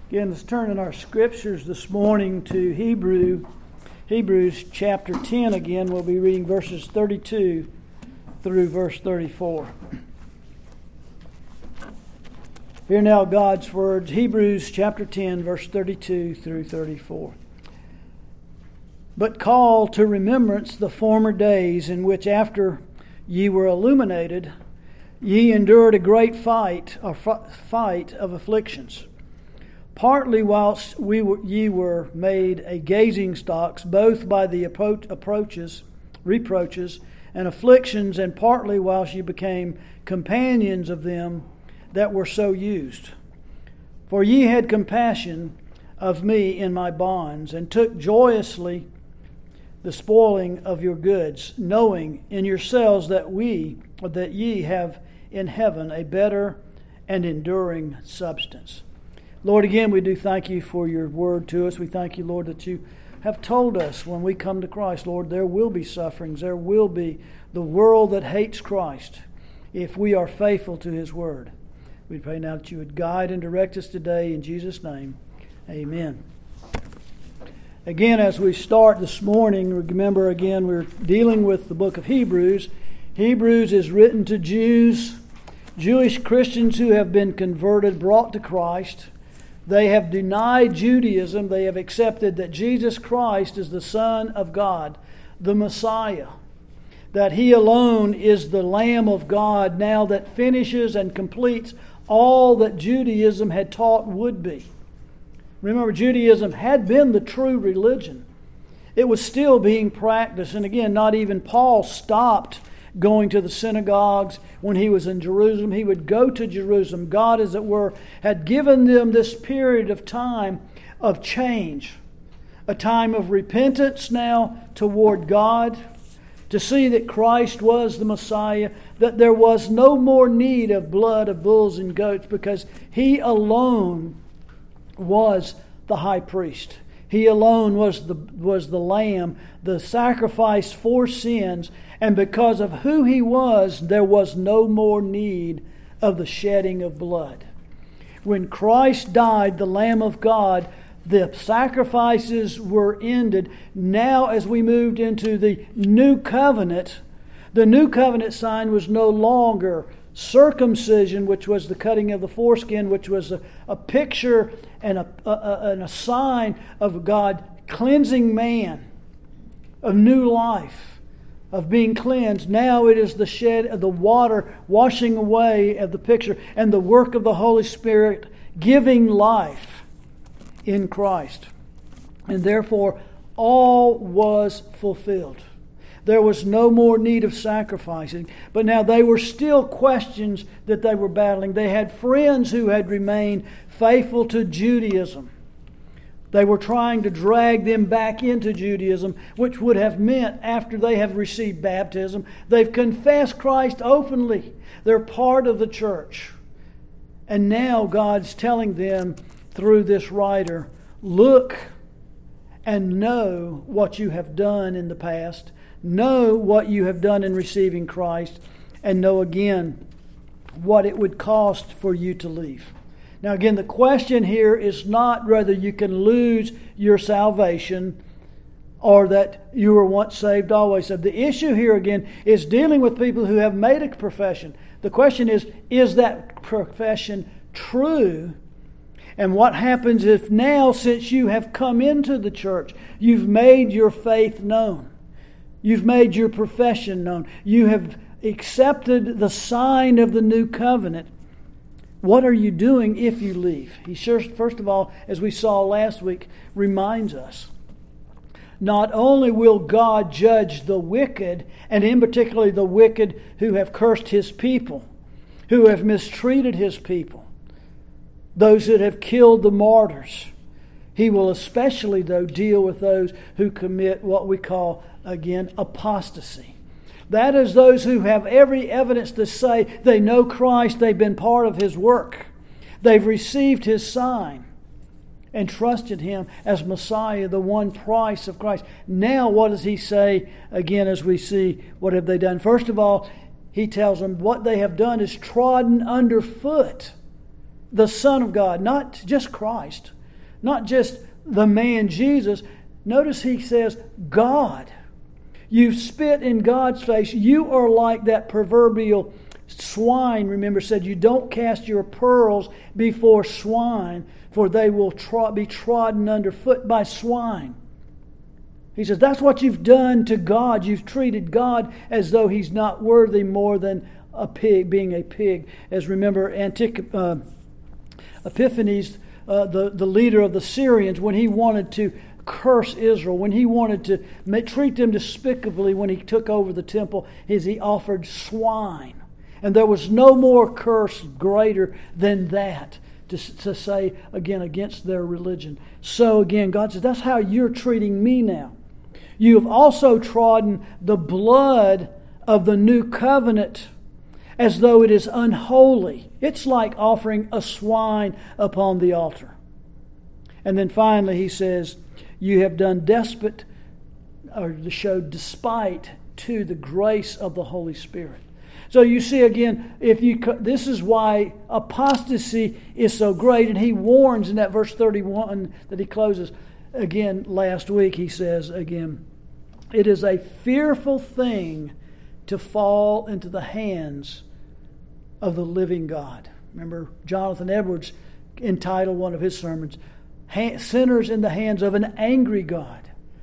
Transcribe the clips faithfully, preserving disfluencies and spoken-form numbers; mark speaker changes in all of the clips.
Speaker 1: Again, let's turn in our scriptures this morning to Hebrew, Hebrews chapter ten again. We'll be reading verses thirty-two through verse thirty-four. Hear now God's words, Hebrews chapter ten, verse thirty-two through thirty-four. But call to remembrance the former days in which after ye were illuminated, ye endured a great fight, a fight of afflictions. Partly whilst we were, ye were made a gazing stocks, both by the approaches, reproaches, and afflictions, and partly whilst ye became companions of them that were so used. For ye had compassion of me in my bonds, and took joyously the spoiling of your goods, knowing in yourselves that we, that ye have in heaven a better and enduring substance. Lord, again, we do thank you for your word to us. We thank you, Lord, that you have told us when we come to Christ, Lord, there will be sufferings. There will be the world that hates Christ if we are faithful to his word. We pray now that you would guide and direct us today in Jesus' name. Amen. Again, as we start this morning, remember again, we're dealing with the book of Hebrews. Hebrews is written to Jews, Jewish Christians who have been converted, brought to Christ. They have denied Judaism. They have accepted that Jesus Christ is the Son of God, the Messiah, that he alone is the Lamb of God now that finishes and completes all that Judaism had taught would be. Remember, Judaism had been the true religion. It was still being practiced. And again, not even Paul stopped going to the synagogues when he was in Jerusalem. He would go to Jerusalem. God, as it were, had given them this period of time of change, a time of repentance now toward God, to see that Christ was the Messiah, that there was no more need of blood of bulls and goats because he alone was the high priest. He alone was the was the lamb, the sacrifice for sins, and because of who he was, there was no more need of the shedding of blood. When Christ died, the Lamb of God, the sacrifices were ended. Now as we moved into the new covenant, the new covenant sign was no longer circumcision, which was the cutting of the foreskin, which was a, a picture and a, a, a, and a sign of God cleansing man, of new life, of being cleansed. Now it is the shed of the water washing away of the picture and the work of the Holy Spirit giving life in Christ. And therefore all was fulfilled. There was no more need of sacrificing. But now they were still questions that they were battling. They had friends who had remained faithful to Judaism. They were trying to drag them back into Judaism, which would have meant after they have received baptism, they've confessed Christ openly. They're part of the church. And now God's telling them through this writer, look and know what you have done in the past. Know what you have done in receiving Christ, and know again what it would cost for you to leave. Now again, the question here is not whether you can lose your salvation or that you were once saved, always saved. The issue here again is dealing with people who have made a profession. The question is, is that profession true? And what happens if now, since you have come into the church, you've made your faith known? You've made your profession known. You have accepted the sign of the new covenant. What are you doing if you leave? He sure, first of all, as we saw last week, reminds us. Not only will God judge the wicked, and in particular the wicked who have cursed his people, who have mistreated his people, those that have killed the martyrs. He will especially, though, deal with those who commit what we call, again, apostasy. That is those who have every evidence to say they know Christ, they've been part of his work. They've received his sign and trusted him as Messiah, the one price of Christ. Now what does he say, again, as we see what have they done? First of all, he tells them what they have done is trodden underfoot the Son of God, not just Christ, not just the man Jesus. Notice he says, God. You've spit in God's face. You are like that proverbial swine, remember, said, you don't cast your pearls before swine, for they will trod, be trodden underfoot by swine. He says, that's what you've done to God. You've treated God as though He's not worthy more than a pig, being a pig. As remember, Antic, uh, Epiphanes, uh, the, the leader of the Syrians, when he wanted to curse Israel, when he wanted to make, treat them despicably when he took over the temple, is he offered swine. And there was no more curse greater than that to, to say, again, against their religion. So again, God says, that's how you're treating me now. You have also trodden the blood of the new covenant as though it is unholy. It's like offering a swine upon the altar. And then finally he says, you have done despot, or showed despite to the grace of the Holy Spirit. So you see again, if you this is why apostasy is so great, and he warns in that verse thirty-one that he closes again last week. He says again, it is a fearful thing to fall into the hands of the living God. Remember, Jonathan Edwards entitled one of his sermons, "Sinners in the Hands of an Angry God."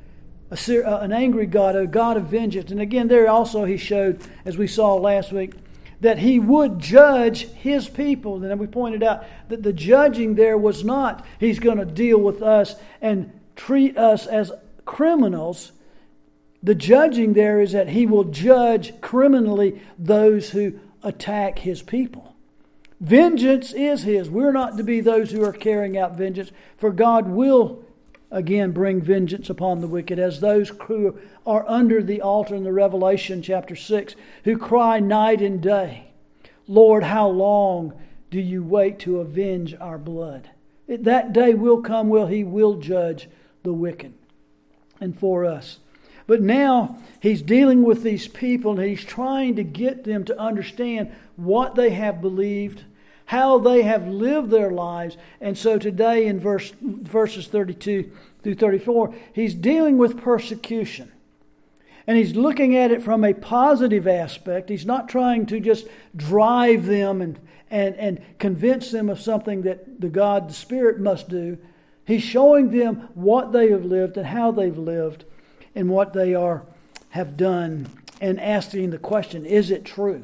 Speaker 1: A, an angry God, a God of vengeance. And again, there also he showed, as we saw last week, that he would judge his people. And then we pointed out that the judging there was not, he's going to deal with us and treat us as criminals. The judging there is that he will judge criminally those who attack his people. Vengeance is his. We're not to be those who are carrying out vengeance, for God will again bring vengeance upon the wicked, as those who are under the altar in the Revelation chapter six, who cry night and day, Lord, how long do you wait to avenge our blood? It, that day will come where he will judge the wicked and for us. But now he's dealing with these people, and he's trying to get them to understand what they have believed, how they have lived their lives. And so today in verse verses thirty-two through thirty-four, he's dealing with persecution. And he's looking at it from a positive aspect. He's not trying to just drive them and, and, and convince them of something that the God, the Spirit, must do. He's showing them what they have lived and how they've lived and what they are have done, and asking the question, is it true?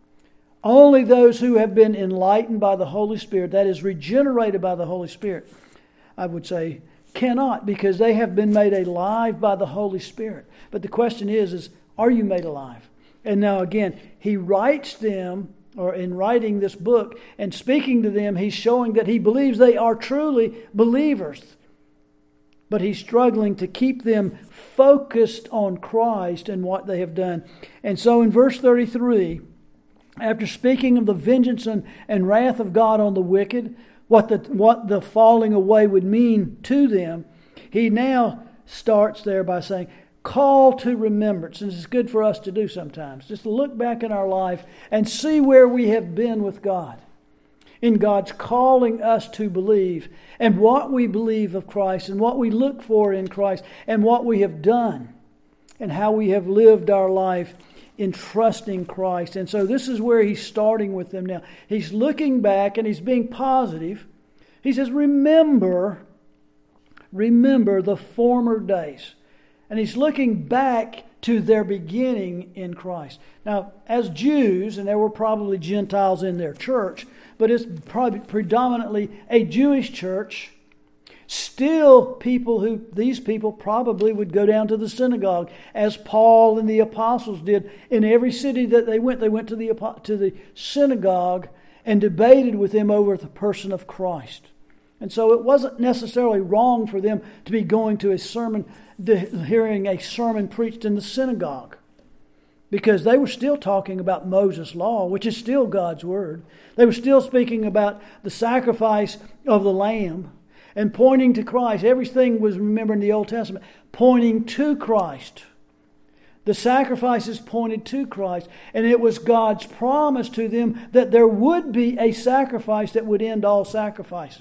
Speaker 1: Only those who have been enlightened by the Holy Spirit, that is regenerated by the Holy Spirit, I would say, cannot, because they have been made alive by the Holy Spirit. But the question is, is are you made alive? And now again, he writes them, or in writing this book and speaking to them, he's showing that he believes they are truly believers. But he's struggling to keep them focused on Christ and what they have done. And so in verse thirty-three, after speaking of the vengeance and, and wrath of God on the wicked, what the what the falling away would mean to them, he now starts there by saying, call to remembrance. And this is good for us to do sometimes, just to look back in our life and see where we have been with God, in God's calling us to believe, and what we believe of Christ, and what we look for in Christ, and what we have done, and how we have lived our life in trusting Christ. And so this is where he's starting with them now. He's looking back and he's being positive. He says, remember, remember the former days. And he's looking back to their beginning in Christ. Now, as Jews, and there were probably Gentiles in their church, but it's probably predominantly a Jewish church. Still, people who, these people probably would go down to the synagogue, as Paul and the apostles did. In every city that they went, they went to the to the synagogue and debated with them over the person of Christ. And so it wasn't necessarily wrong for them to be going to a sermon, hearing a sermon preached in the synagogue, because they were still talking about Moses' law, which is still God's word. They were still speaking about the sacrifice of the lamb and pointing to Christ. Everything was, remember, in the Old Testament, pointing to Christ. The sacrifices pointed to Christ. And it was God's promise to them that there would be a sacrifice that would end all sacrifices.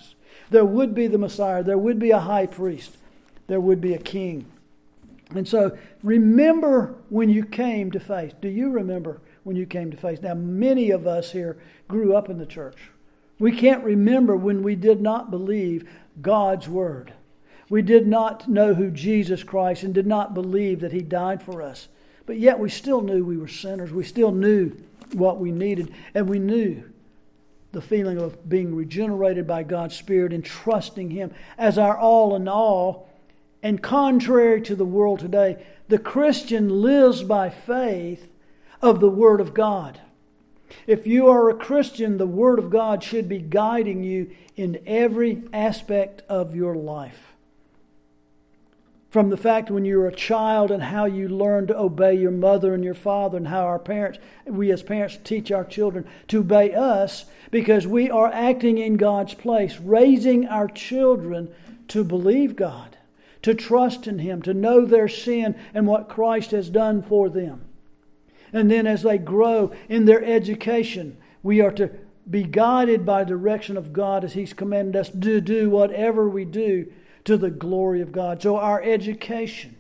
Speaker 1: There would be the Messiah. There would be a high priest. There would be a king. And so remember when you came to faith. Do you remember when you came to faith? Now, many of us here grew up in the church. We can't remember when we did not believe God's word. We did not know who Jesus Christ and did not believe that He died for us. But yet we still knew we were sinners. We still knew what we needed. And we knew the feeling of being regenerated by God's Spirit and trusting Him as our all in all. And contrary to the world today, the Christian lives by faith of the Word of God. If you are a Christian, the Word of God should be guiding you in every aspect of your life. From the fact when you were a child and how you learned to obey your mother and your father, and how our parents, we as parents teach our children to obey us, because we are acting in God's place, raising our children to believe God, to trust in Him, to know their sin and what Christ has done for them. And then as they grow in their education, we are to be guided by the direction of God as He's commanded us to do whatever we do to the glory of God. So our education,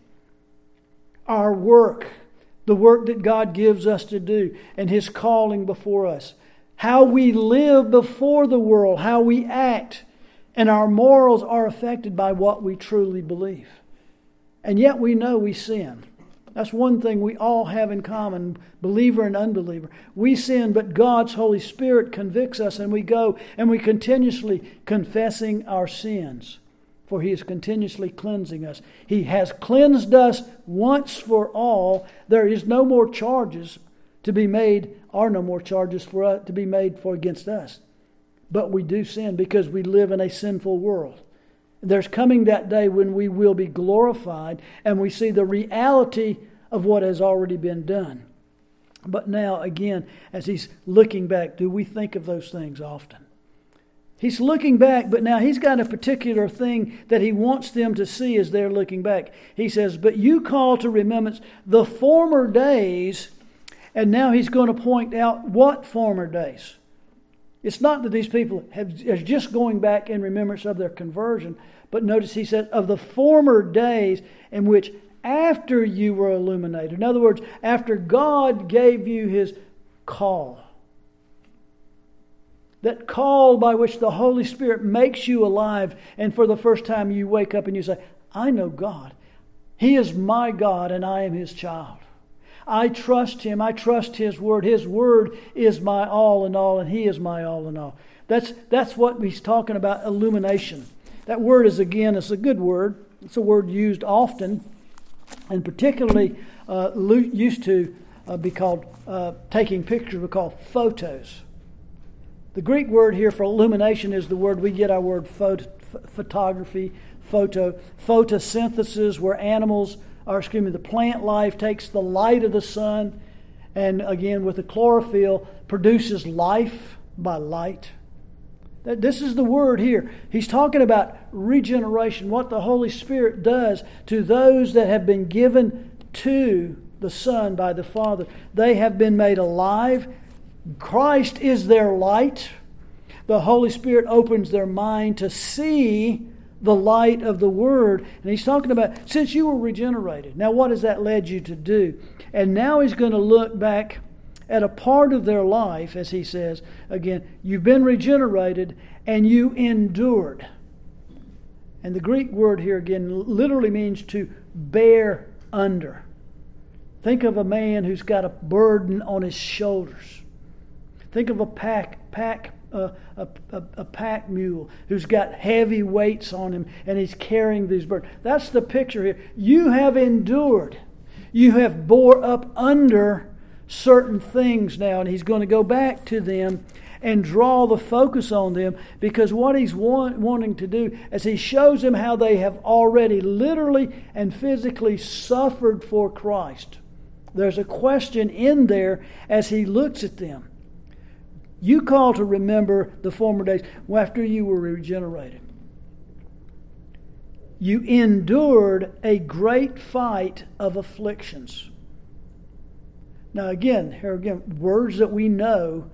Speaker 1: our work, the work that God gives us to do, and His calling before us, how we live before the world, how we act, and our morals are affected by what we truly believe. And yet we know we sin. That's one thing we all have in common, believer and unbeliever. We sin, but God's Holy Spirit convicts us, and we go and we continuously confessing our sins, for He is continuously cleansing us. He has cleansed us once for all. There is no more charges to be made, are no more charges for us to be made for against us. But we do sin because we live in a sinful world. There's coming that day when we will be glorified and we see the reality of what has already been done. But now, again, as He's looking back, do we think of those things often? He's looking back, but now He's got a particular thing that He wants them to see as they're looking back. He says, but you call to remembrance the former days, and now He's going to point out what former days. It's not that these people have are just going back in remembrance of their conversion, but notice He said, of the former days in which after you were illuminated. In other words, after God gave you His call. That call by which the Holy Spirit makes you alive, and for the first time you wake up and you say, I know God. He is my God and I am His child. I trust Him. I trust His Word. His Word is my all in all, and He is my all in all. That's that's what He's talking about, illumination. That word is, again, it's a good word. It's a word used often, and particularly uh, used to uh, be called, uh, taking pictures, we call photos. The Greek word here for illumination is the word we get our word photo, photography, photo, photosynthesis, where animals, or excuse me, the plant life takes the light of the sun, and again with the chlorophyll produces life by light. This is the word here. He's talking about regeneration, what the Holy Spirit does to those that have been given to the Son by the Father. They have been made alive. Christ is their light. The Holy Spirit opens their mind to see the light of the Word. And He's talking about, since you were regenerated, now what has that led you to do? And now He's going to look back at a part of their life, as He says, again, you've been regenerated and you endured. And the Greek word here again literally means to bear under. Think of a man who's got a burden on his shoulders. Think of a pack, pack, uh, a, a, a pack mule who's got heavy weights on him and he's carrying these burdens. That's the picture here. You have endured. You have bore up under certain things now, and He's going to go back to them and draw the focus on them, because what He's want, wanting to do is He shows them how they have already literally and physically suffered for Christ. There's a question in there as He looks at them. You call to remember the former days after you were regenerated. You endured a great fight of afflictions. Now again, here again, words that we know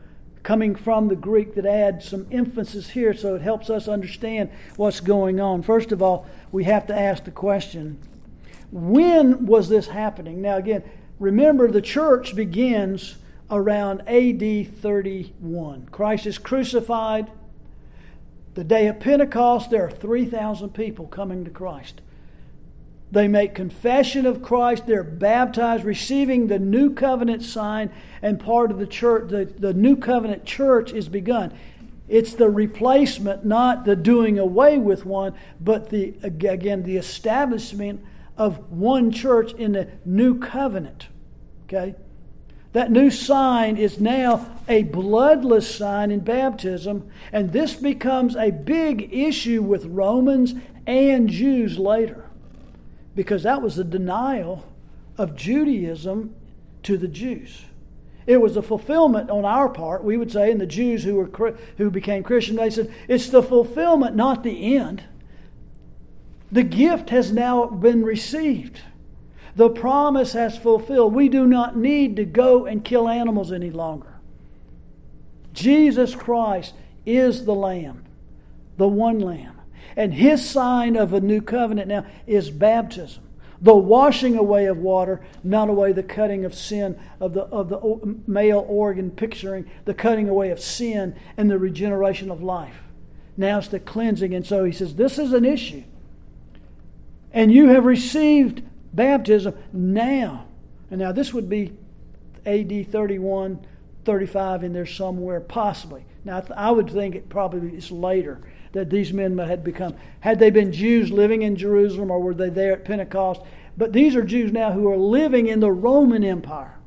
Speaker 1: coming from the Greek that adds some emphasis here so it helps us understand what's going on. First of all, we have to ask the question, when was this happening? Now again, remember the church begins around A D thirty-one. Christ is crucified. The day of Pentecost, there are three thousand people coming to Christ. They make confession of Christ. They're baptized, receiving the new covenant sign, and part of the church, the, the new covenant church is begun. It's the replacement, not the doing away with one, but the again the establishment of one church in the new covenant. Okay? That new sign is now a bloodless sign in baptism, and this becomes a big issue with Romans and Jews later. Because that was a denial of Judaism to the Jews. It was a fulfillment on our part, we would say, and the Jews who were who became Christian, they said, it's the fulfillment, not the end. The gift has now been received. The promise has fulfilled. We do not need to go and kill animals any longer. Jesus Christ is the Lamb, the one Lamb. And His sign of a new covenant now is baptism. The washing away of water, not away the cutting of sin of the of the male organ, picturing the cutting away of sin and the regeneration of life. Now it's the cleansing. And so He says, this is an issue. And you have received baptism now. And now this would be A D thirty-one, thirty-five in there somewhere, possibly. Now I would think it probably is later that these men had become. Had they been Jews living in Jerusalem, or were they there at Pentecost? But these are Jews now who are living in the Roman Empire.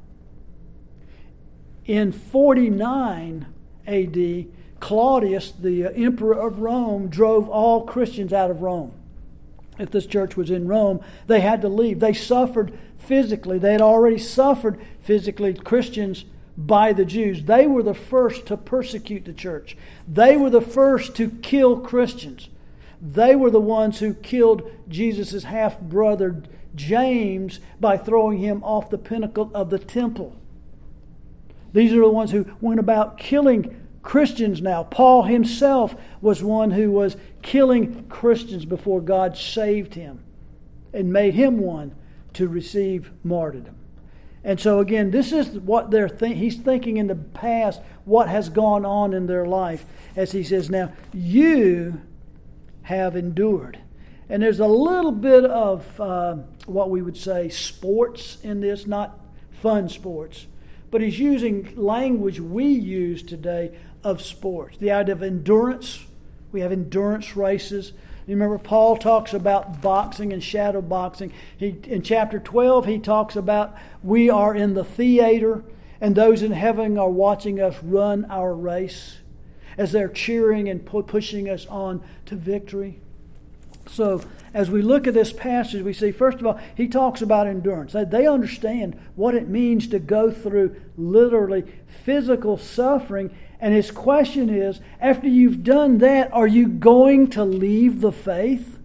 Speaker 1: In forty-nine A D, Claudius, the emperor of Rome, drove all Christians out of Rome. If this church was in Rome, they had to leave. They suffered physically. They had already suffered physically, Christians, by the Jews. They were the first to persecute the church. They were the first to kill Christians. They were the ones who killed Jesus' half-brother James by throwing him off the pinnacle of the temple. These are the ones who went about killing Christians now. Paul himself was one who was killing Christians before God saved him and made him one to receive martyrdom. And so again, this is what they're think. He's thinking in the past, what has gone on in their life, as he says, now you have endured. And there's a little bit of uh, what we would say sports in this, not fun sports, but he's using language we use today of sports. The idea of endurance. We have endurance races. You remember Paul talks about boxing and shadow boxing. He, in chapter twelve, he talks about we are in the theater and those in heaven are watching us run our race as they're cheering and pu- pushing us on to victory. So as we look at this passage, we see, first of all, he talks about endurance. They understand what it means to go through literally physical suffering. And his question is, after you've done that, are you going to leave the faith?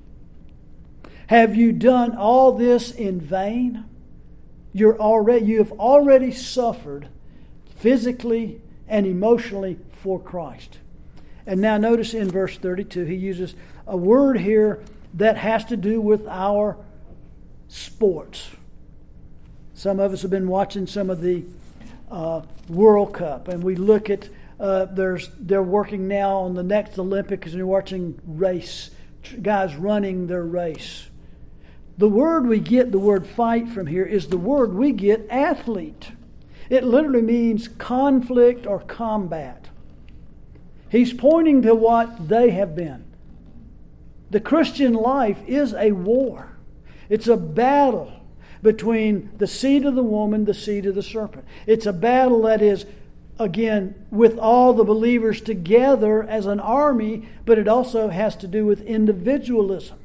Speaker 1: Have you done all this in vain? You're already, you have already suffered physically and emotionally for Christ. And now notice in verse thirty-two, he uses a word here that has to do with our sports. Some of us have been watching some of the uh, World Cup, and we look at uh, there's they're working now on the next Olympics, and you're watching race guys running their race. The word we get, the word fight from here, is the word we get athlete. It literally means conflict or combat. He's pointing to what they have been. The Christian life is a war. It's a battle between the seed of the woman, the seed of the serpent. It's a battle that is, again, with all the believers together as an army, but it also has to do with individualism.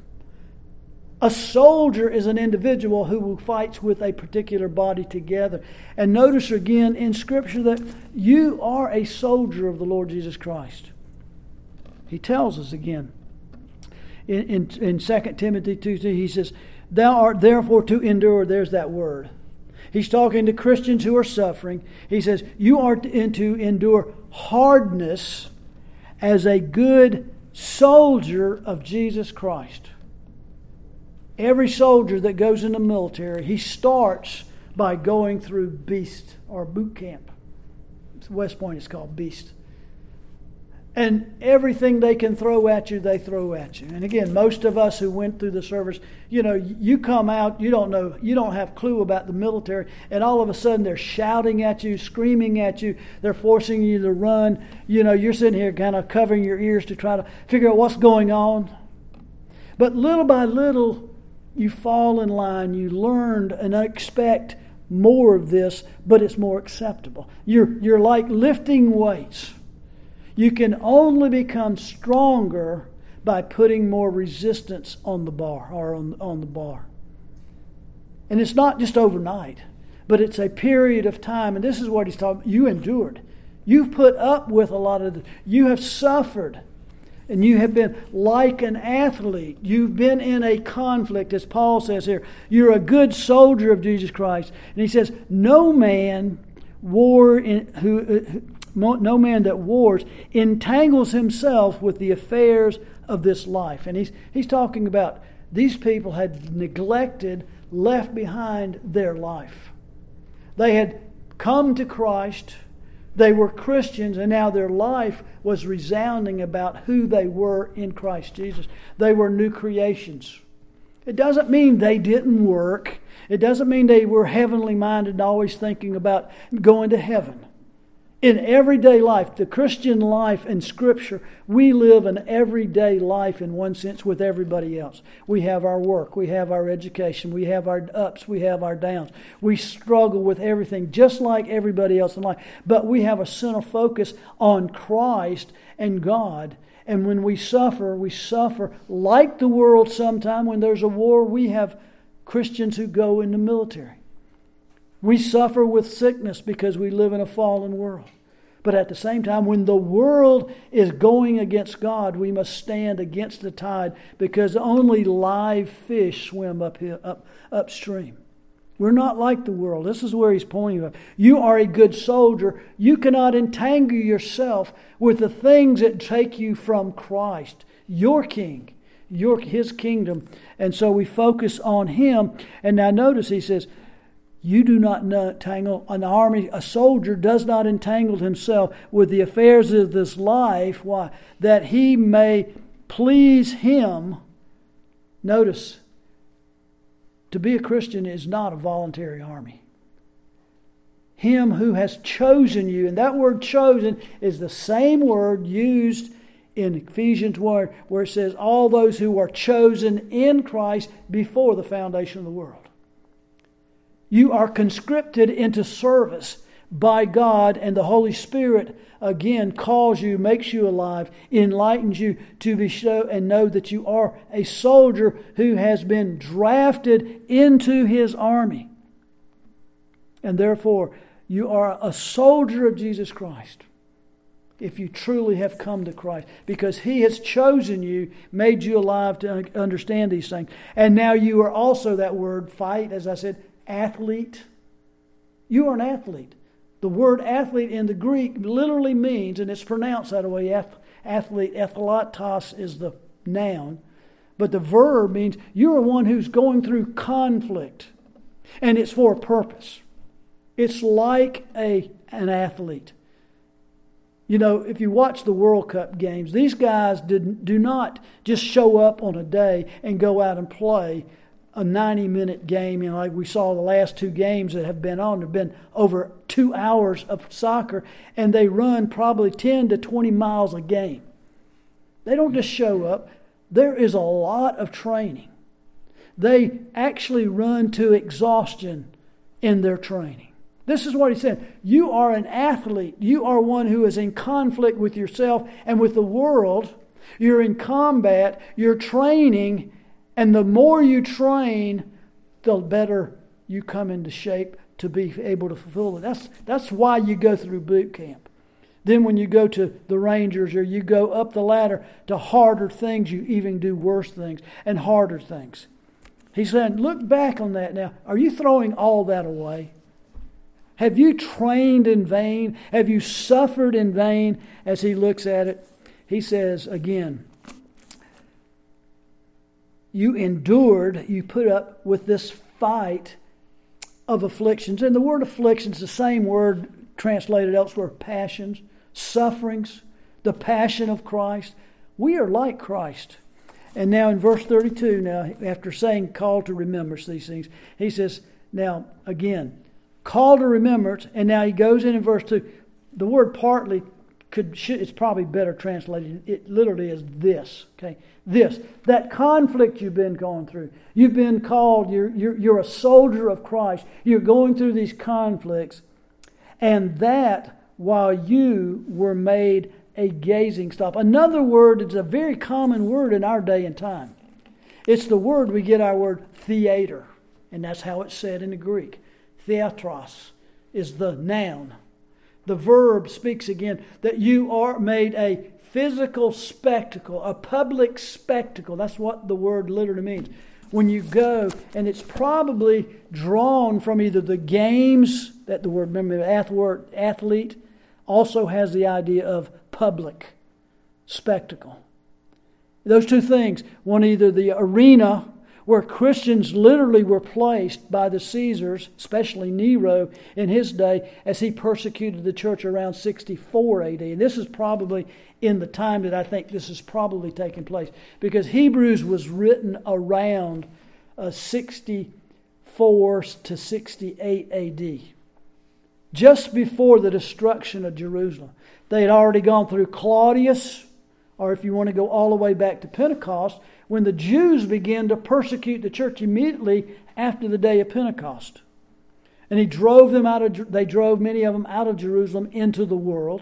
Speaker 1: A soldier is an individual who fights with a particular body together. And notice again in Scripture that you are a soldier of the Lord Jesus Christ. He tells us again in, in, in Second Timothy two, he says, thou art therefore to endure. There's that word. He's talking to Christians who are suffering. He says, you are to endure hardness as a good soldier of Jesus Christ. Every soldier that goes in the military, he starts by going through beast or boot camp. West Point is called beast. And everything they can throw at you, they throw at you. And again, most of us who went through the service, you know, you come out, you don't know, you don't have clue about the military, and all of a sudden they're shouting at you, screaming at you, they're forcing you to run. You know, you're sitting here kind of covering your ears to try to figure out what's going on. But little by little, you fall in line, you learn and expect more of this, but it's more acceptable. You're, you're like lifting weights. You can only become stronger by putting more resistance on the bar or on, on the bar. And it's not just overnight, but it's a period of time. And this is what he's talking. You endured. You've put up with a lot of this. You have suffered. And you have been like an athlete. You've been in a conflict, as Paul says here. You're a good soldier of Jesus Christ. And he says, no man war in, who, who no man that wars entangles himself with the affairs of this life. And he's he's talking about these people had neglected, left behind their life. They had come to Christ. They were Christians, and now their life was resounding about who they were in Christ Jesus. They were new creations. It doesn't mean they didn't work. It doesn't mean they were heavenly minded and always thinking about going to heaven. In everyday life, the Christian life in Scripture, we live an everyday life in one sense with everybody else. We have our work, we have our education, we have our ups, we have our downs. We struggle with everything just like everybody else in life. But we have a center focus on Christ and God. And when we suffer, we suffer like the world sometime. When there's a war, we have Christians who go in the military. We suffer with sickness because we live in a fallen world. But at the same time, when the world is going against God, we must stand against the tide because only live fish swim up, here, up upstream. We're not like the world. This is where he's pointing at. You are a good soldier. You cannot entangle yourself with the things that take you from Christ, your King, your His kingdom. And so we focus on Him. And now notice he says, you do not entangle, an army, a soldier does not entangle himself with the affairs of this life. Why? That he may please Him. Notice, to be a Christian is not a voluntary army. Him who has chosen you, and that word chosen is the same word used in Ephesians one where it says, all those who are chosen in Christ before the foundation of the world. You are conscripted into service by God, and the Holy Spirit again calls you, makes you alive, enlightens you to be show and know that you are a soldier who has been drafted into His army. And therefore, you are a soldier of Jesus Christ if you truly have come to Christ, because He has chosen you, made you alive to understand these things. And now you are also, that word fight, as I said, athlete. You are an athlete. The word athlete in the Greek literally means, and it's pronounced that way, athlete, athletos is the noun, but the verb means you are one who's going through conflict, and it's for a purpose. It's like a an athlete. You know, if you watch the World Cup games, these guys did, do not just show up on a day and go out and play a ninety-minute game. You know, like we saw the last two games that have been on. There have been over two hours of soccer, and they run probably ten to twenty miles a game. They don't just show up. There is a lot of training. They actually run to exhaustion in their training. This is what he said. You are an athlete. You are one who is in conflict with yourself and with the world. You're in combat. You're training. And the more you train, the better you come into shape to be able to fulfill it. That's, that's why you go through boot camp. Then when you go to the Rangers or you go up the ladder to harder things, you even do worse things and harder things. He's saying, look back on that now. Are you throwing all that away? Have you trained in vain? Have you suffered in vain? As he looks at it, he says again, you endured, you put up with this fight of afflictions. And the word afflictions is the same word translated elsewhere, passions, sufferings, the passion of Christ. We are like Christ. And now in verse thirty-two, now after saying call to remembrance these things, he says, now again, call to remembrance, and now he goes in in verse two. The word partly could should, it's probably better translated. It literally is this. Okay, this that conflict you've been going through. You've been called. You're you're you're a soldier of Christ. You're going through these conflicts, and that while you were made a gazing stop. Another word is a very common word in our day and time. It's the word we get our word theater, and that's how it's said in the Greek. Theatros is the noun. The verb speaks again that you are made a physical spectacle, a public spectacle. That's what the word literally means. When you go, and it's probably drawn from either the games, that the word, remember, the athlete also has the idea of public spectacle. Those two things, one either the arena where Christians literally were placed by the Caesars, especially Nero in his day, as he persecuted the church around sixty-four A D. And this is probably in the time that I think this is probably taking place, because Hebrews was written around uh, sixty-four to sixty-eight A D, just before the destruction of Jerusalem. They had already gone through Claudius, or if you want to go all the way back to Pentecost, when the Jews began to persecute the church immediately after the day of Pentecost. And he drove them out of, they drove many of them out of Jerusalem into the world.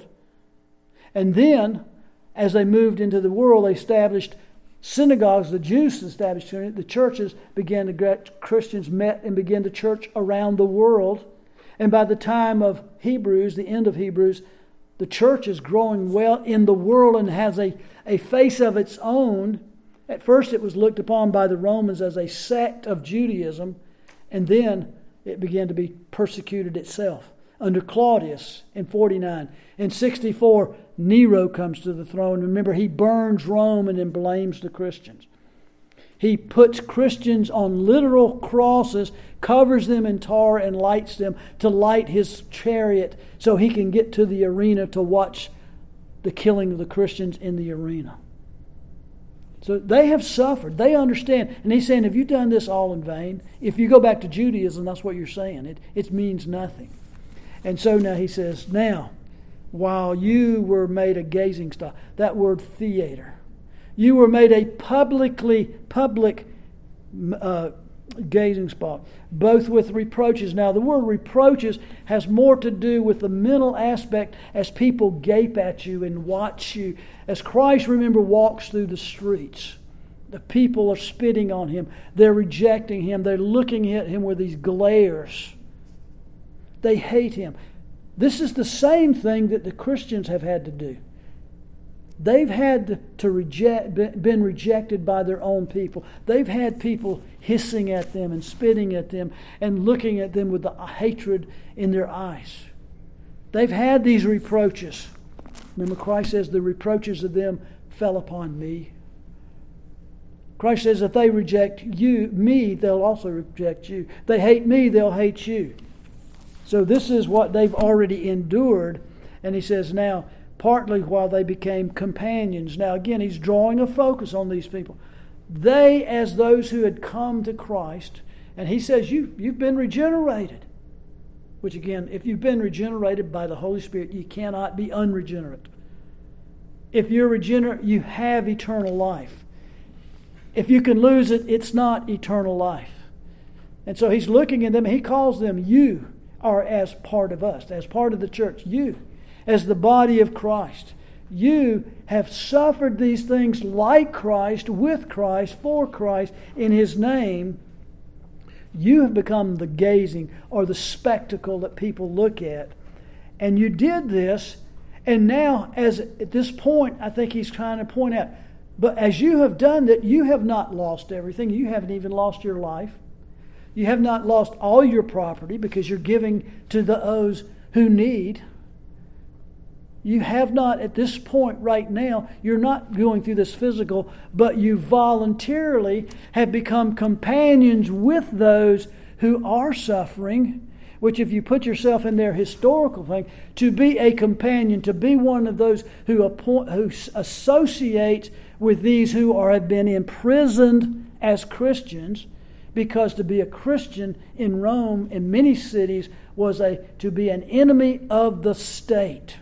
Speaker 1: And then, as they moved into the world, they established synagogues. The Jews established it. The churches began to get, Christians met and began to church around the world. And by the time of Hebrews, the end of Hebrews, the church is growing well in the world and has a, a face of its own. At first it was looked upon by the Romans as a sect of Judaism, and then it began to be persecuted itself. Under Claudius in forty-nine. In sixty-four, Nero comes to the throne. Remember, he burns Rome and then blames the Christians. He puts Christians on literal crosses, covers them in tar and lights them to light his chariot so he can get to the arena to watch the killing of the Christians in the arena. So they have suffered. They understand. And he's saying, have you done this all in vain? If you go back to Judaism, that's what you're saying. It, it means nothing. And so now he says, now, while you were made a gazing stock, that word theater, you were made a publicly public uh, gazing spot, both with reproaches. Now, the word reproaches has more to do with the mental aspect as people gape at you and watch you. As Christ, remember, walks through the streets, the people are spitting on him. They're rejecting him. They're looking at him with these glares. They hate him. This is the same thing that the Christians have had to do. They've had to reject, been rejected by their own people. They've had people hissing at them and spitting at them and looking at them with the hatred in their eyes. They've had these reproaches. Remember, Christ says the reproaches of them fell upon me. Christ says if they reject you, me, they'll also reject you. They hate me, they'll hate you. So this is what they've already endured. And he says now, partly while they became companions. Now again, he's drawing a focus on these people. They, as those who had come to Christ, and he says, you, you've been regenerated. Which again, if you've been regenerated by the Holy Spirit, you cannot be unregenerate. If you're regenerate, you have eternal life. If you can lose it, it's not eternal life. And so he's looking at them, and he calls them, you are as part of us, as part of the church. You, as the body of Christ. You have suffered these things like Christ, with Christ, for Christ, in his name. You have become the gazing or the spectacle that people look at. And you did this, and now as at this point, I think he's trying to point out, but as you have done that, you have not lost everything. You haven't even lost your life. You have not lost all your property because you're giving to those who need. You have not, at this point right now, you're not going through this physical, but you voluntarily have become companions with those who are suffering, which if you put yourself in their historical thing, to be a companion, to be one of those who, appoint, who associate with these who are have been imprisoned as Christians, because to be a Christian in Rome, in many cities, was a to be an enemy of the state.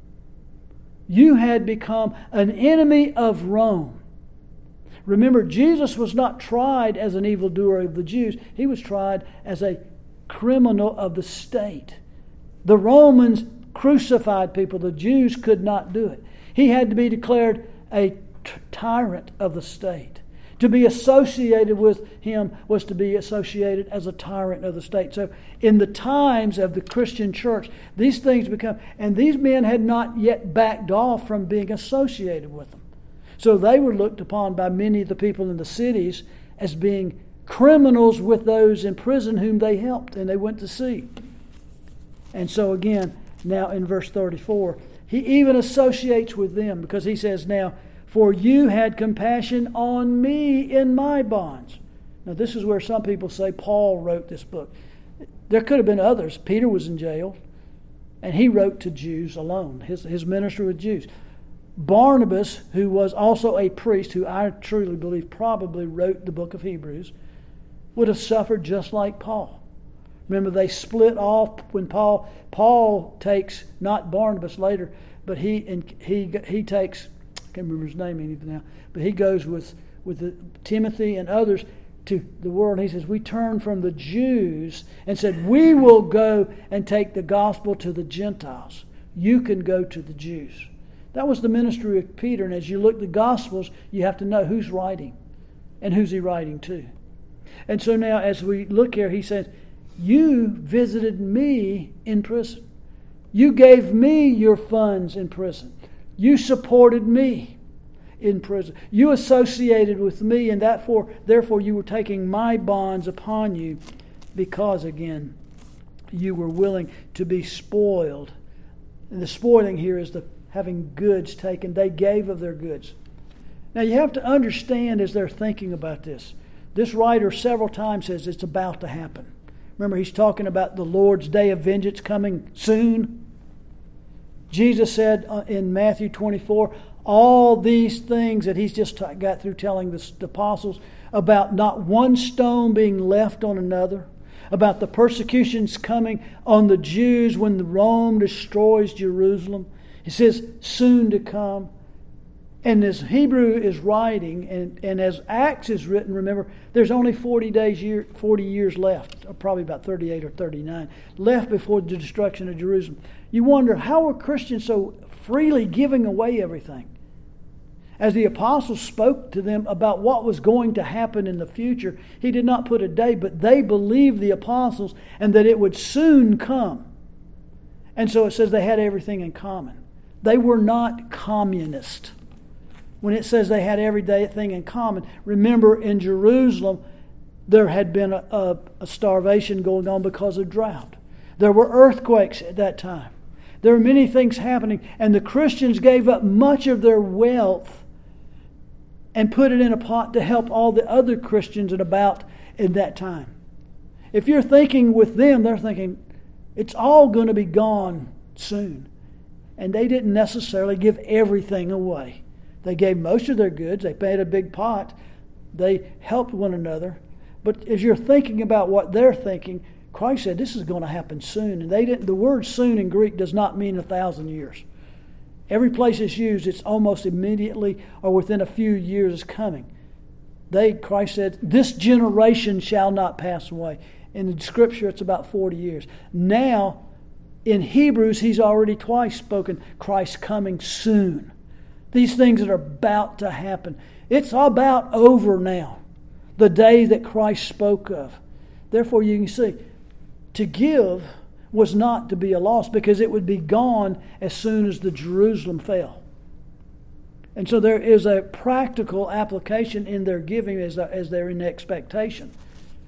Speaker 1: You had become an enemy of Rome. Remember, Jesus was not tried as an evildoer of the Jews. He was tried as a criminal of the state. The Romans crucified people. The Jews could not do it. He had to be declared a t- tyrant of the state. To be associated with him was to be associated as a tyrant of the state. So in the times of the Christian church, these things become, and these men had not yet backed off from being associated with them. So they were looked upon by many of the people in the cities as being criminals with those in prison whom they helped and they went to see. And so again, now in verse thirty-four, he even associates with them because he says now, for you had compassion on me in my bonds. Now this is where some people say Paul wrote this book. There could have been others. Peter was in jail and he wrote to Jews alone, his, his ministry with Jews. Barnabas, who was also a priest, who I truly believe probably wrote the book of Hebrews, would have suffered just like Paul. Remember, they split off when Paul Paul takes not Barnabas later, but he and he he takes I can't remember his name even now, but he goes with with the, Timothy and others to the world. He says, we turn from the Jews and said, we will go and take the gospel to the Gentiles. You can go to the Jews. That was the ministry of Peter, and as you look at the Gospels, you have to know who's writing and who's he writing to. And so now as we look here, he says, you visited me in prison. You gave me your funds in prison. You supported me in prison. You associated with me, and therefore, therefore you were taking my bonds upon you because, again, you were willing to be spoiled. And the spoiling here is the having goods taken. They gave of their goods. Now you have to understand as they're thinking about this, this writer several times says it's about to happen. Remember, he's talking about the Lord's day of vengeance coming soon. Jesus said in Matthew twenty-four, all these things that he's just got through telling the apostles about not one stone being left on another, about the persecutions coming on the Jews when the Rome destroys Jerusalem. He says, soon to come. And as Hebrew is writing, and, and as Acts is written, remember, there's only forty days, year, forty years left, or probably about thirty-eight or thirty-nine, left before the destruction of Jerusalem. You wonder, how are Christians so freely giving away everything? As the apostles spoke to them about what was going to happen in the future, he did not put a date, but they believed the apostles and that it would soon come. And so it says they had everything in common. They were not communist. When it says they had everything in common, remember in Jerusalem there had been a, a, a starvation going on because of drought. There were earthquakes at that time. There were many things happening, and the Christians gave up much of their wealth and put it in a pot to help all the other Christians at about in that time. If you're thinking with them, they're thinking it's all going to be gone soon. And they didn't necessarily give everything away. They gave most of their goods. They paid a big pot. They helped one another. But as you're thinking about what they're thinking, Christ said this is going to happen soon. And they didn't. The word soon in Greek does not mean a thousand years. Every place it's used, it's almost immediately or within a few years is coming. They, Christ said, this generation shall not pass away. In the Scripture, it's about forty years. Now, in Hebrews, he's already twice spoken Christ coming soon. These things that are about to happen. It's about over now. The day that Christ spoke of. Therefore, you can see, to give was not to be a loss because it would be gone as soon as the Jerusalem fell. And so there is a practical application in their giving as, as they're in expectation.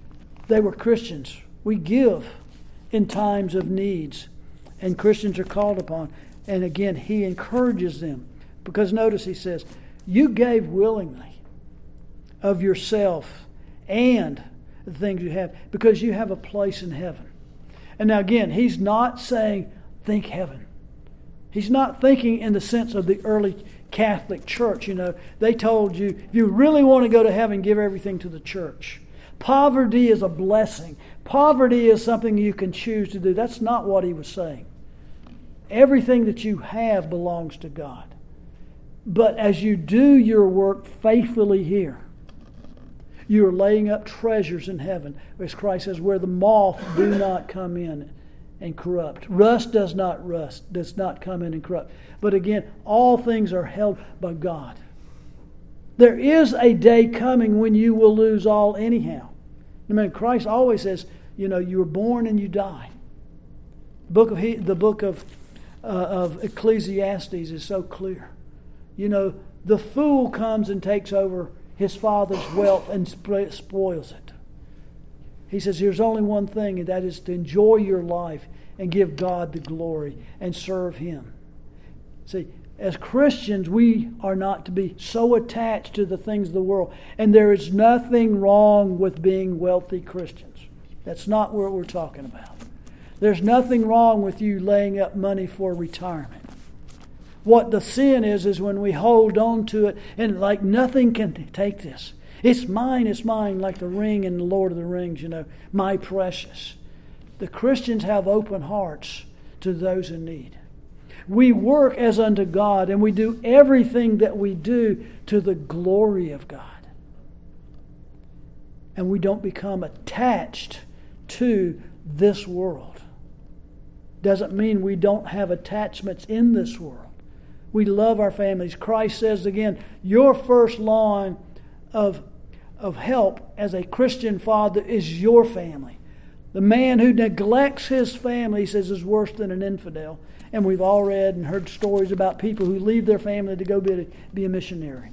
Speaker 1: They were Christians. We give in times of needs, and Christians are called upon. And again, he encourages them. Because notice he says, you gave willingly of yourself and the things you have, because you have a place in heaven. And now again, he's not saying, think heaven. He's not thinking in the sense of the early Catholic Church. You know, they told you, if you really want to go to heaven, give everything to the church. Poverty is a blessing. Poverty is something you can choose to do. That's not what he was saying. Everything that you have belongs to God. But as you do your work faithfully here, you are laying up treasures in heaven. As Christ says, where the moth do not come in and corrupt. Rust does not rust, does not come in and corrupt. But again, all things are held by God. There is a day coming when you will lose all anyhow. I mean, Christ always says, you know, you were born and you die. The book of he, the book of uh, of Ecclesiastes is so clear. You know, the fool comes and takes over his father's wealth and spoils it. He says, there's only one thing, and that is to enjoy your life and give God the glory and serve Him. See, as Christians, we are not to be so attached to the things of the world. And there is nothing wrong with being wealthy Christians. That's not what we're talking about. There's nothing wrong with you laying up money for retirement. What the sin is, is when we hold on to it and like nothing can take this. It's mine, it's mine, like the ring in the Lord of the Rings, you know, my precious. The Christians have open hearts to those in need. We work as unto God, and we do everything that we do to the glory of God. And we don't become attached to this world. Doesn't mean we don't have attachments in this world. We love our families. Christ says again, your first line of, of help as a Christian father is your family. The man who neglects his family, he says, is worse than an infidel. And we've all read and heard stories about people who leave their family to go be a, be a missionary.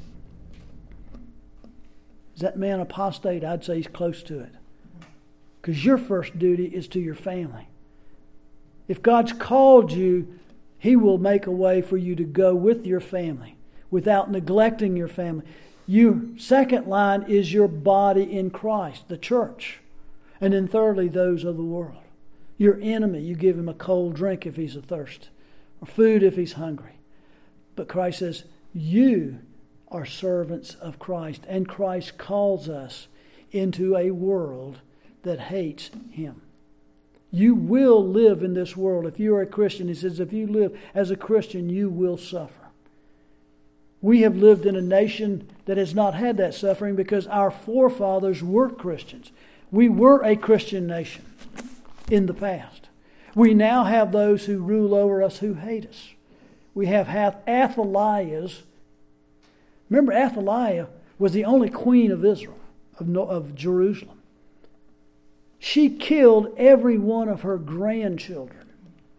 Speaker 1: Is that man apostate? I'd say he's close to it. Because your first duty is to your family. If God's called you, He will make a way for you to go with your family without neglecting your family. Your second line is your body in Christ, the church. And then thirdly, those of the world. Your enemy, you give him a cold drink if he's athirst, or food if he's hungry. But Christ says, you are servants of Christ, and Christ calls us into a world that hates Him. You will live in this world. If you are a Christian, He says, if you live as a Christian, you will suffer. We have lived in a nation that has not had that suffering because our forefathers were Christians. We were a Christian nation in the past. We now have those who rule over us who hate us. We have Athaliahs. Remember, Athaliah was the only queen of Israel, of, of Jerusalem. She killed every one of her grandchildren.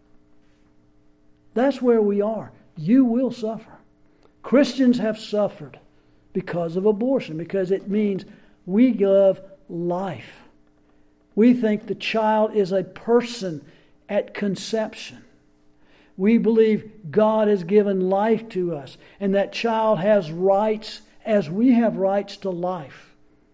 Speaker 1: That's where we are. You will suffer. Christians have suffered because of abortion, because it means we love life. We think the child is a person at conception. We believe God has given life to us, and that child has rights as we have rights to life.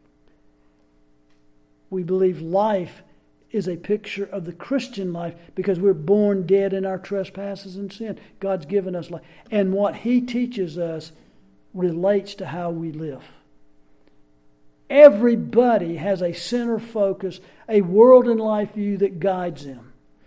Speaker 1: We believe life is a picture of the Christian life because we're born dead in our trespasses and sin. God's given us life. And what He teaches us relates to how we live. Everybody has a center focus, a world and life view that guides them.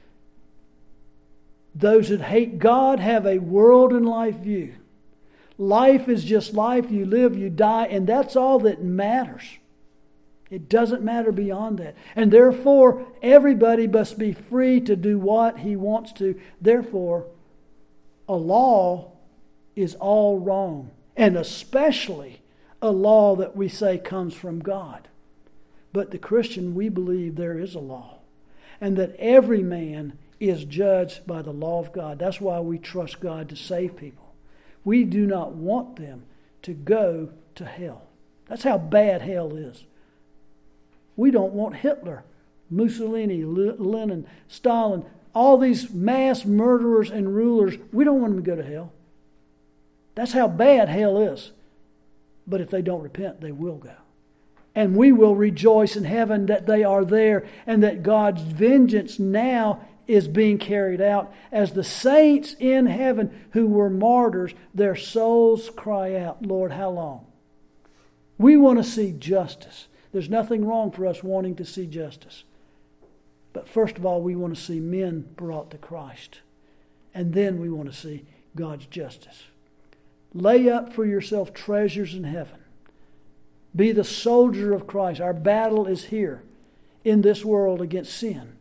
Speaker 1: Those that hate God have a world and life view. Life is just life. You live, you die, and that's all that matters. It doesn't matter beyond that. And therefore, everybody must be free to do what he wants to. Therefore, a law is all wrong. And especially a law that we say comes from God. But the Christian, we believe there is a law. And that every man is judged by the law of God. That's why we trust God to save people. We do not want them to go to hell. That's how bad hell is. We don't want Hitler, Mussolini, Lenin, Stalin, all these mass murderers and rulers. We don't want them to go to hell. That's how bad hell is. But if they don't repent, they will go. And we will rejoice in heaven that they are there and that God's vengeance now is being carried out as the saints in heaven who were martyrs, their souls cry out, Lord, how long? We want to see justice. There's nothing wrong for us wanting to see justice. But first of all, we want to see men brought to Christ. And then we want to see God's justice. Lay up for yourself treasures in heaven. Be the soldier of Christ. Our battle is here in this world against sin.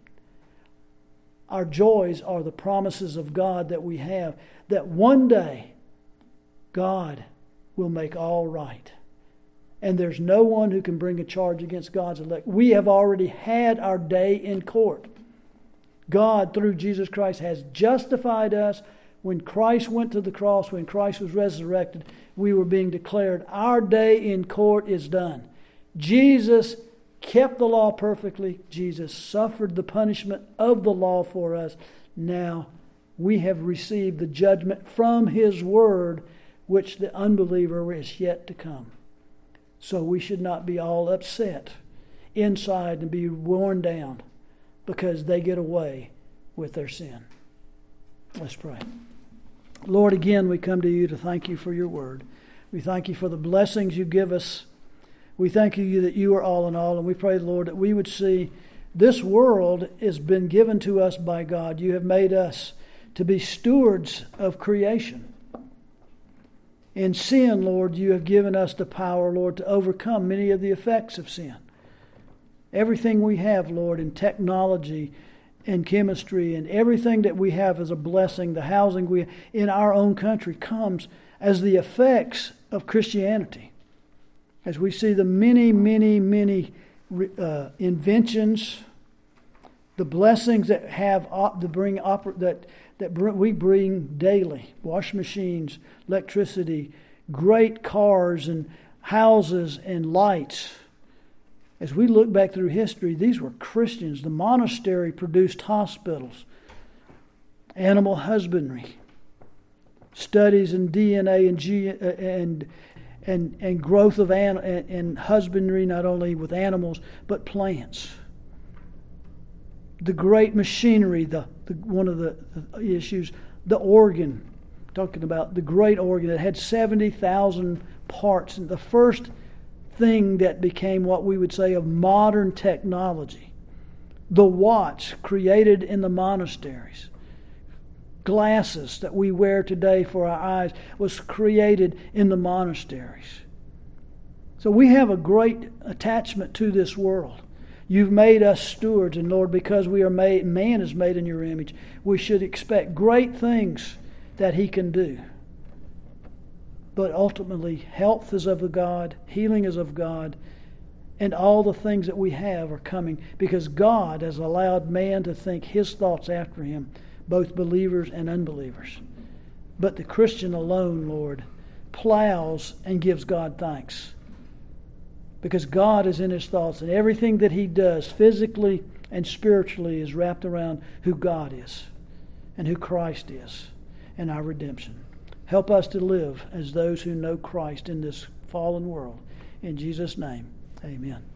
Speaker 1: Our joys are the promises of God that we have, that one day God will make all right. And there's no one who can bring a charge against God's elect. We have already had our day in court. God, through Jesus Christ, has justified us. When Christ went to the cross, when Christ was resurrected, we were being declared, our day in court is done. Jesus kept the law perfectly. Jesus suffered the punishment of the law for us. Now we have received the judgment from His Word, which the unbeliever is yet to come. So we should not be all upset inside and be worn down because they get away with their sin. Let's pray. Lord, again, we come to you to thank you for your word. We thank you for the blessings you give us. We thank you that you are all in all, and we pray, Lord, that we would see this world has been given to us by God. You have made us to be stewards of creation. In sin, Lord, you have given us the power, Lord, to overcome many of the effects of sin. Everything we have, Lord, in technology and chemistry and everything that we have is a blessing. The housing we in our own country comes as the effects of Christianity. As we see the many, many, many uh, inventions, the blessings that have op- to bring oper- that that br- we bring daily, washing machines, electricity, great cars and houses and lights. As we look back through history, these were Christians. The monastery produced hospitals, animal husbandry, studies in D N A and G, uh, and and and growth of an, and, and husbandry, not only with animals but plants. The great machinery, the, the one of the issues, the organ, talking about the great organ that had seventy thousand parts, and the first thing that became what we would say of modern technology. The watch created in the monasteries. Glasses that we wear today for our eyes was created in the monasteries. So we have a great attachment to this world. You've made us stewards, and Lord, because we are made, man is made in your image, we should expect great things that He can do. But ultimately, health is of God, healing is of God, and all the things that we have are coming because God has allowed man to think His thoughts after Him, both believers and unbelievers. But the Christian alone, Lord, plows and gives God thanks because God is in his thoughts, and everything that he does physically and spiritually is wrapped around who God is and who Christ is and our redemption. Help us to live as those who know Christ in this fallen world. In Jesus' name, amen.